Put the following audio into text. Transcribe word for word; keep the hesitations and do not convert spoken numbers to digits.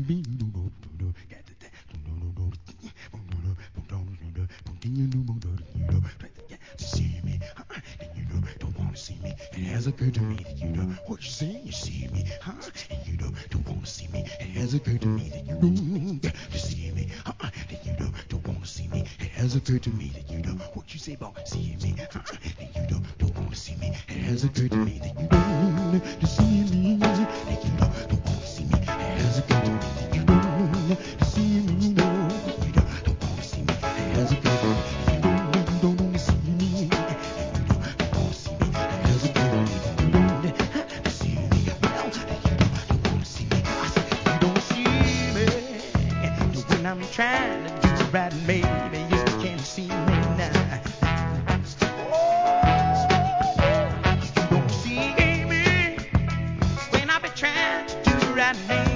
see me, huh? Then you know, don't wanna see me. It has occurred to me that you know what you say. You see me, huh? And you know, don't wanna see me. It has occurred to me that you know, you see me, huh? Then you know, don't wanna see me. It has occurred to me that you know what you say about seeing me, huh? Then you know, don't wanna see me. It has occurred to me that you know, to see me, that you know, don't wanna see me. It has occurred to me that you know, to see me, no, you know, don't wanna see me. It has occurred to me that you know, don't wanna see me, and you know, don't wanna see me. It has occurred to me that you know, to see me, well, that you know, don't wanna see me. I said you don't see me when I'm trying to do right, maybe you can't see me now. Oh, you don't see me when I be trying to do right, maybe.